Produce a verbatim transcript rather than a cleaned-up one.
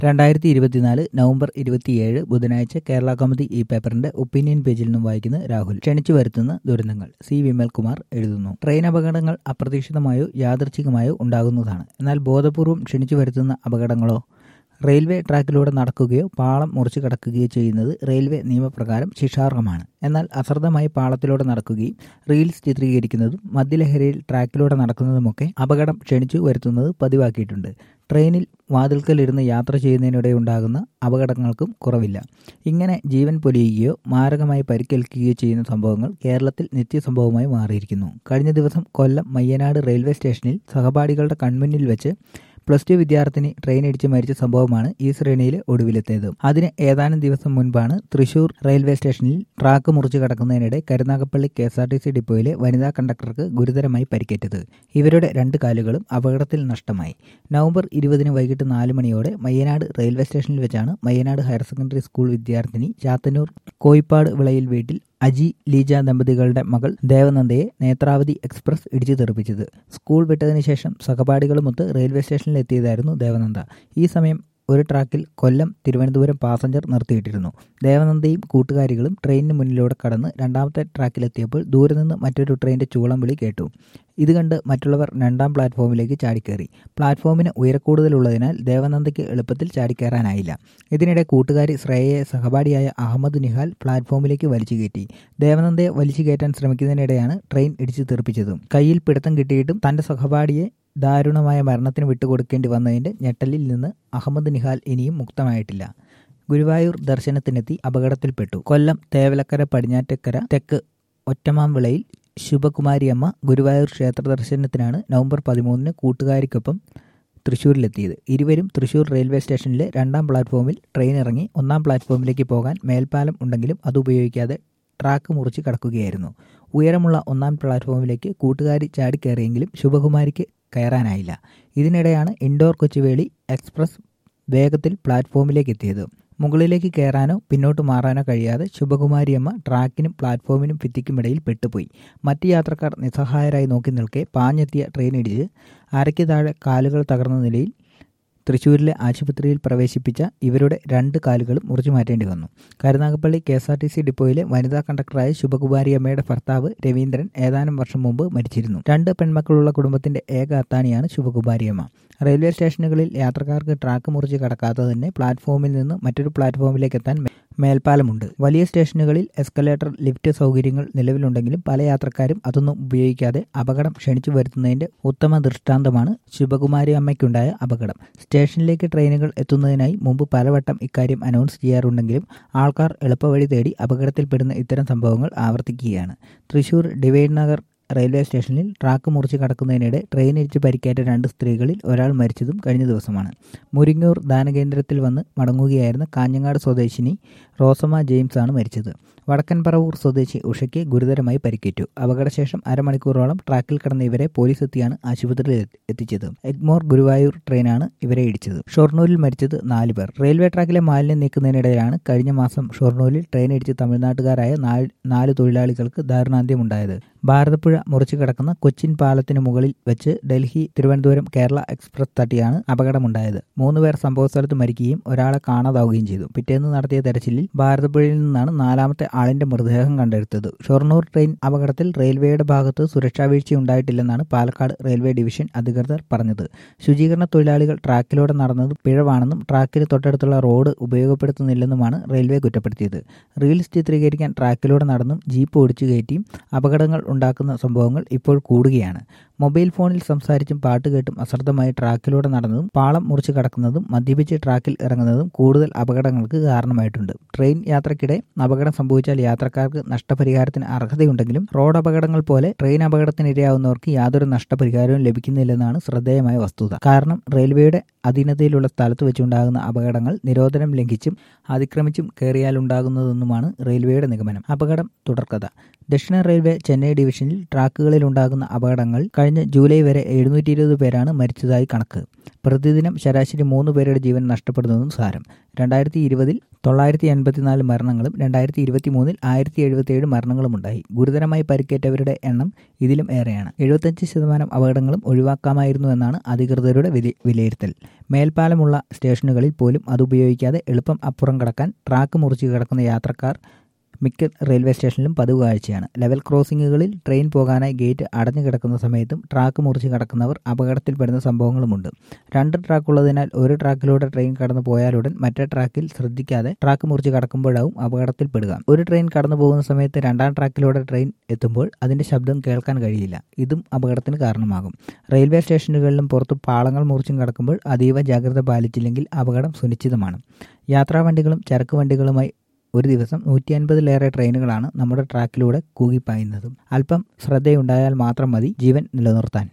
രണ്ടായിരത്തി ഇരുപത്തിനാല് നവംബർ ഇരുപത്തിയേഴ് ബുധനാഴ്ച കേരള കൗമുദി ഈ പേപ്പറിന്റെ ഒപ്പീനിയൻ പേജിൽ നിന്നും വായിക്കുന്ന രാഹുൽ. ക്ഷണിച്ചു വരുത്തുന്ന ദുരന്തങ്ങൾ. സി വിമൽകുമാർ എഴുതുന്നു. ട്രെയിൻ അപകടങ്ങൾ അപ്രതീക്ഷിതമായോ യാദൃച്ഛികമായോ ഉണ്ടാകുന്നതാണ്. എന്നാൽ ബോധപൂർവം ക്ഷണിച്ചു വരുത്തുന്ന അപകടങ്ങളോ? റെയിൽവേ ട്രാക്കിലൂടെ നടക്കുകയോ പാളം മുറിച്ചു കടക്കുകയോ ചെയ്യുന്നത് റെയിൽവേ നിയമപ്രകാരം ശിക്ഷാർഹമാണ്. എന്നാൽ അശ്രദ്ധമായി പാളത്തിലൂടെ നടക്കുകയും റീൽസ് ചിത്രീകരിക്കുന്നതും മദ്യലഹരിയിൽ ട്രാക്കിലൂടെ നടക്കുന്നതുമൊക്കെ അപകടം ക്ഷണിച്ചു വരുത്തുന്നത് പതിവാക്കിയിട്ടുണ്ട്. ട്രെയിനിൽ വാതിൽക്കലിരുന്ന് യാത്ര ചെയ്യുന്നതിനിടെ ഉണ്ടാകുന്ന അപകടങ്ങൾക്കും കുറവില്ല. ഇങ്ങനെ ജീവൻ പൊലിയുകയോ മാരകമായി പരിക്കേൽക്കുകയോ ചെയ്യുന്ന സംഭവങ്ങൾ കേരളത്തിൽ നിത്യസംഭവമായി മാറിയിരിക്കുന്നു. കഴിഞ്ഞ ദിവസം കൊല്ലം മയ്യനാട് റെയിൽവേ സ്റ്റേഷനിൽ സഹപാഠികളുടെ കൺമുന്നിൽ വെച്ച് പ്ലസ് ടു വിദ്യാർത്ഥിനി ട്രെയിനിടിച്ച് മരിച്ച സംഭവമാണ് ഈ ശ്രേണിയിൽ ഒടുവിലെത്തിയത്. അതിന് ഏതാനും ദിവസം മുൻപാണ് തൃശൂർ റെയിൽവേ സ്റ്റേഷനിൽ ട്രാക്ക് മുറിച്ചു കടക്കുന്നതിനിടെ Karunagappally K S R T C ഡിപ്പോയിലെ വനിതാ കണ്ടക്ടർക്ക് ഗുരുതരമായി പരിക്കേറ്റത്. ഇവരുടെ രണ്ട് കാലുകളും അപകടത്തിൽ നഷ്ടമായി. നവംബർ ഇരുപതിന് വൈകിട്ട് നാല് മണിയോടെ മയ്യനാട് റെയിൽവേ സ്റ്റേഷനിൽ വെച്ചാണ് മയ്യനാട് ഹയർ സെക്കൻഡറി സ്കൂൾ വിദ്യാർത്ഥിനി ചാത്തന്നൂർ കോയിപ്പാട് വിളയിൽ വീട്ടിൽ അജി ലീജ ദമ്പതികളുടെ മകൾ ദേവനന്ദയെ നേത്രാവതി എക്സ്പ്രസ് ഇടിച്ചു തെറിപ്പിച്ചത്. സ്കൂൾ വിട്ടതിന് ശേഷം സഹപാഠികളുമൊത്ത് റെയിൽവേ സ്റ്റേഷനിൽ എത്തിയതായിരുന്നു ദേവനന്ദ. ഈ സമയം ഒരു ട്രാക്കിൽ കൊല്ലം തിരുവനന്തപുരം പാസഞ്ചർ നിർത്തിയിട്ടിരുന്നു. ദേവനന്ദയും കൂട്ടുകാരികളും ട്രെയിനിന് മുന്നിലൂടെ കടന്ന് രണ്ടാമത്തെ ട്രാക്കിലെത്തിയപ്പോൾ ദൂരെ നിന്ന് മറ്റൊരു ട്രെയിനിന്റെ ചൂളം വിളി കേട്ടു. ഇത് കണ്ട് മറ്റുള്ളവർ രണ്ടാം പ്ലാറ്റ്ഫോമിലേക്ക് ചാടിക്കയറി. പ്ലാറ്റ്ഫോമിന് ഉയരക്കൂടുതലുള്ളതിനാൽ ദേവനന്ദയ്ക്ക് എളുപ്പത്തിൽ ചാടിക്കയറാനായില്ല. ഇതിനിടെ കൂട്ടുകാരി ശ്രേയയെ സഹപാഠിയായ അഹമ്മദ് നിഹാൽ പ്ലാറ്റ്ഫോമിലേക്ക് വലിച്ചു കയറ്റി. ദേവനന്ദയെ വലിച്ചു കയറ്റാൻ ശ്രമിക്കുന്നതിനിടെയാണ് ട്രെയിൻ ഇടിച്ചു തെറിപ്പിച്ചത്. കയ്യിൽ പിടുത്തം കിട്ടിയിട്ടും തന്റെ സഹപാഠിയെ ദാരുണമായ മരണത്തിന് വിട്ടുകൊടുക്കേണ്ടി വന്നതിന്റെ ഞെട്ടലിൽ നിന്ന് അഹമ്മദ് നിഹാൽ ഇനിയും മുക്തമായിട്ടില്ല. ഗുരുവായൂർ ദർശനത്തിനെത്തി അപകടത്തിൽപ്പെട്ടു. കൊല്ലം തേവലക്കര പടിഞ്ഞാറ്റക്കര തെക്ക് ഒറ്റമാംവിളയിൽ ശുഭകുമാരിയമ്മ ഗുരുവായൂർ ക്ഷേത്ര ദർശനത്തിനാണ് നവംബർ പതിമൂന്നിന് കൂട്ടുകാരിക്കൊപ്പം തൃശ്ശൂരിലെത്തിയത്. ഇരുവരും തൃശ്ശൂർ റെയിൽവേ സ്റ്റേഷനിലെ രണ്ടാം പ്ലാറ്റ്ഫോമിൽ ട്രെയിൻ ഇറങ്ങി ഒന്നാം പ്ലാറ്റ്ഫോമിലേക്ക് പോകാൻ മേൽപ്പാലം ഉണ്ടെങ്കിലും അത് ഉപയോഗിക്കാതെ ട്രാക്ക് മുറിച്ച് കടക്കുകയായിരുന്നു. ഉയരമുള്ള ഒന്നാം പ്ലാറ്റ്ഫോമിലേക്ക് കൂട്ടുകാരി ചാടിക്കയറിയെങ്കിലും ശുഭകുമാരിക്ക് കയറാനായില്ല. ഇതിനിടെയാണ് ഇൻഡോർ കൊച്ചുവേളി എക്സ്പ്രസ് വേഗത്തിൽ പ്ലാറ്റ്ഫോമിലേക്ക് എത്തിയത്. മുകളിലേക്ക് കയറാനോ പിന്നോട്ട് മാറാനോ കഴിയാതെ ശുഭകുമാരിയമ്മ ട്രാക്കിനും പ്ലാറ്റ്ഫോമിനും ഭിത്തിക്കുമിടയിൽ പെട്ടുപോയി. മറ്റ് യാത്രക്കാർ നിസ്സഹായരായി നോക്കി നിൽക്കെ പാഞ്ഞെത്തിയ ട്രെയിൻ ഇടിച്ച് അരയ്ക്ക് താഴെ കാലുകൾ തകർന്ന നിലയിൽ തൃശ്ശൂരിലെ ആശുപത്രിയിൽ പ്രവേശിപ്പിച്ച ഇവരുടെ രണ്ട് കാലുകളും മുറിച്ചു മാറ്റേണ്ടി വന്നു. Karunagappally K S R T C ഡിപ്പോയിലെ വനിതാ കണ്ടക്ടറായ ശുഭകുമാരിയമ്മയുടെ ഭർത്താവ് രവീന്ദ്രൻ ഏതാനും വർഷം മുമ്പ് മരിച്ചിരുന്നു. രണ്ട് പെൺമക്കളുള്ള കുടുംബത്തിന്റെ ഏക അത്താണിയാണ് ശുഭകുമാരിയമ്മ. റെയിൽവേ സ്റ്റേഷനുകളിൽ യാത്രക്കാർക്ക് ട്രാക്ക് മുറിച്ച് കടക്കാതെ തന്നെ പ്ലാറ്റ്ഫോമിൽ നിന്ന് മറ്റൊരു പ്ലാറ്റ്ഫോമിലേക്ക് എത്താൻ മേൽപ്പാലമുണ്ട്. വലിയ സ്റ്റേഷനുകളിൽ എസ്കലേറ്റർ, ലിഫ്റ്റ് സൗകര്യങ്ങൾ നിലവിലുണ്ടെങ്കിലും പല യാത്രക്കാരും അതൊന്നും ഉപയോഗിക്കാതെ അപകടം ക്ഷണിച്ചു വരുത്തുന്നതിന്റെ ഉത്തമ ദൃഷ്ടാന്തമാണ് ശുഭകുമാരി അമ്മയ്ക്കുണ്ടായ അപകടം. സ്റ്റേഷനിലേക്ക് ട്രെയിനുകൾ എത്തുന്നതിനായി മുമ്പ് പലവട്ടം ഇക്കാര്യം അനൗൺസ് ചെയ്യാറുണ്ടെങ്കിലും ആൾക്കാർ എളുപ്പവഴി തേടി അപകടത്തിൽപ്പെടുന്ന ഇത്തരം സംഭവങ്ങൾ ആവർത്തിക്കുകയാണ്. തൃശൂർ ഡിവൈഡ് നഗർ റെയിൽവേ സ്റ്റേഷനിൽ ട്രാക്ക് മുറിച്ച് കടക്കുന്നതിനിടെ ട്രെയിനിടിച്ച് പരിക്കേറ്റ രണ്ട് സ്ത്രീകളിൽ ഒരാൾ മരിച്ചതും കഴിഞ്ഞ ദിവസമാണ്. മുരിങ്ങൂർ ദാനകേന്ദ്രത്തിൽ വന്ന് മടങ്ങുകയായിരുന്ന കാഞ്ഞങ്ങാട് സ്വദേശിനി റോസമ്മ ജെയിംസ് ആണ് മരിച്ചത്. വടക്കൻ പറവൂർ സ്വദേശി ഉഷയ്ക്ക് ഗുരുതരമായി പരിക്കേറ്റു. അപകടശേഷം അരമണിക്കൂറോളം ട്രാക്കിൽ കിടന്ന ഇവരെ പോലീസ് എത്തിയാണ് ആശുപത്രിയിൽ എത്തിച്ചത്. എഗ്മോർ ഗുരുവായൂർ ട്രെയിനാണ് ഇവരെ ഇടിച്ചത്. ഷൊർണൂരിൽ മരിച്ചത് നാല് പേർ. റെയിൽവേ ട്രാക്കിലെ മാലിന്യം നീക്കുന്നതിനിടെയാണ് കഴിഞ്ഞ മാസം ഷൊർണൂരിൽ ട്രെയിൻ ഇടിച്ച് തമിഴ്നാട്ടുകാരായ നാല് തൊഴിലാളികൾക്ക് ദാരുണാന്ത്യമുണ്ടായത്. ഭാരതപ്പുഴ മുറിച്ചു കിടക്കുന്ന കൊച്ചിൻ പാലത്തിന് മുകളിൽ വെച്ച് ഡൽഹി തിരുവനന്തപുരം കേരള എക്സ്പ്രസ് തട്ടിയാണ് അപകടമുണ്ടായത്. മൂന്നുപേർ സംഭവസ്ഥലത്ത് മരിക്കുകയും ഒരാളെ കാണാതാവുകയും ചെയ്തു. പിറ്റേന്ന് നടത്തിയ തെരച്ചിലിൽ ഭാരതപ്പുഴയിൽ നിന്നാണ് നാലാമത്തെ ആളിന്റെ മൃതദേഹം കണ്ടെടുത്തത്. ഷൊർണൂർ ട്രെയിൻ അപകടത്തിൽ റെയിൽവേയുടെ ഭാഗത്ത് സുരക്ഷാ വീഴ്ച ഉണ്ടായിട്ടില്ലെന്നാണ് പാലക്കാട് റെയിൽവേ ഡിവിഷൻ അധികൃതർ പറഞ്ഞത്. ശുചീകരണ തൊഴിലാളികൾ ട്രാക്കിലൂടെ നടന്നത് പിഴവാണെന്നും ട്രാക്കിന് തൊട്ടടുത്തുള്ള റോഡ് ഉപയോഗപ്പെടുത്തുന്നില്ലെന്നുമാണ് റെയിൽവേ കുറ്റപ്പെടുത്തിയത്. റീൽസ് ചിത്രീകരിക്കാൻ ട്രാക്കിലൂടെ നടന്നും ജീപ്പ് ഓടിച്ചു കയറ്റിയും അപകടങ്ങൾ ഉണ്ടാക്കുന്ന സംഭവങ്ങൾ ഇപ്പോൾ കൂടുകയാണ്. മൊബൈൽ ഫോണിൽ സംസാരിച്ചും പാട്ട് കേട്ടും അശ്രദ്ധമായി ട്രാക്കിലൂടെ നടന്നതും പാളം മുറിച്ച് കടക്കുന്നതും മദ്യപിച്ച് ട്രാക്കിൽ ഇറങ്ങുന്നതും കൂടുതൽ അപകടങ്ങൾക്ക് കാരണമായിട്ടുണ്ട്. ട്രെയിൻ യാത്രക്കിടെ അപകടം സംഭവിച്ചാൽ യാത്രക്കാർക്ക് നഷ്ടപരിഹാരത്തിന് അർഹതയുണ്ടെങ്കിലും റോഡ് അപകടങ്ങൾ പോലെ ട്രെയിൻ അപകടത്തിനിരയാവുന്നവർക്ക് യാതൊരു നഷ്ടപരിഹാരവും ലഭിക്കുന്നില്ലെന്നാണ് ശ്രദ്ധേയമായ വസ്തുത. കാരണം റെയിൽവേയുടെ അധീനതയിലുള്ള സ്ഥലത്ത് വെച്ചുണ്ടാകുന്ന അപകടങ്ങൾ നിരോധനം ലംഘിച്ചും അതിക്രമിച്ചും കയറിയാലുണ്ടാകുന്നതെന്നുമാണ് റെയിൽവേയുടെ നിഗമനം. അപകടം തുടർക്കഥ. ദക്ഷിണ റെയിൽവേ ചെന്നൈ ഡിവിഷനിൽ ട്രാക്കുകളിൽ ഉണ്ടാകുന്ന അപകടങ്ങൾ കഴിഞ്ഞ ജൂലൈ വരെ എഴുന്നൂറ്റി ഇരുപത് പേരാണ് മരിച്ചതായി കണക്ക്. പ്രതിദിനം ശരാശരി മൂന്ന് പേരുടെ ജീവൻ നഷ്ടപ്പെടുന്നതും സാരം. രണ്ടായിരത്തി ഇരുപതിൽ തൊള്ളായിരത്തി എൺപത്തിനാല് മരണങ്ങളും രണ്ടായിരത്തി ഇരുപത്തി മൂന്നിൽ ആയിരത്തി എഴുപത്തിയേഴ് മരണങ്ങളുമുണ്ടായി. ഗുരുതരമായി പരിക്കേറ്റവരുടെ എണ്ണം ഇതിലും ഏറെയാണ്. എഴുപത്തഞ്ച് ശതമാനം അപകടങ്ങളും ഒഴിവാക്കാമായിരുന്നു എന്നാണ് അധികൃതരുടെ വില വിലയിരുത്തൽ. മേൽപ്പാലമുള്ള സ്റ്റേഷനുകളിൽ പോലും അതുപയോഗിക്കാതെ എളുപ്പം അപ്പുറം കടക്കാൻ ട്രാക്ക് മുറിച്ച് കിടക്കുന്ന യാത്രക്കാർ മിക്ക റെയിൽവേ സ്റ്റേഷനിലും പതിവ് കാഴ്ചയാണ്. ലെവൽ ക്രോസിംഗുകളിൽ ട്രെയിൻ പോകാനായി ഗേറ്റ് അടഞ്ഞു കിടക്കുന്ന സമയത്തും ട്രാക്ക് മുറിച്ച് കടക്കുന്നവർ അപകടത്തിൽപ്പെടുന്ന സംഭവങ്ങളുമുണ്ട്. രണ്ട് ട്രാക്കുള്ളതിനാൽ ഒരു ട്രാക്കിലൂടെ ട്രെയിൻ കടന്നു പോയാലുടൻ മറ്റേ ട്രാക്കിൽ ശ്രദ്ധിക്കാതെ ട്രാക്ക് മുറിച്ച് കടക്കുമ്പോഴാവും അപകടത്തിൽപ്പെടുക. ഒരു ട്രെയിൻ കടന്നു പോകുന്ന സമയത്ത് രണ്ടാം ട്രാക്കിലൂടെ ട്രെയിൻ എത്തുമ്പോൾ അതിന്റെ ശബ്ദം കേൾക്കാൻ കഴിയില്ല. ഇതും അപകടത്തിന് കാരണമാകും. റെയിൽവേ സ്റ്റേഷനുകളിലും പുറത്ത് പാളങ്ങൾ മുറിച്ചും കടക്കുമ്പോൾ അതീവ ജാഗ്രത പാലിച്ചില്ലെങ്കിൽ അപകടം സുനിശ്ചിതമാണ്. യാത്രാവണ്ടികളും ചരക്ക് വണ്ടികളുമായി ഒരു ദിവസം നൂറ്റി അൻപതിലേറെ ട്രെയിനുകളാണ് നമ്മുടെ ട്രാക്കിലൂടെ കൂകിപ്പായുന്നത്. അല്പം ശ്രദ്ധയുണ്ടായാൽ മാത്രം മതി ജീവൻ നിലനിർത്താൻ.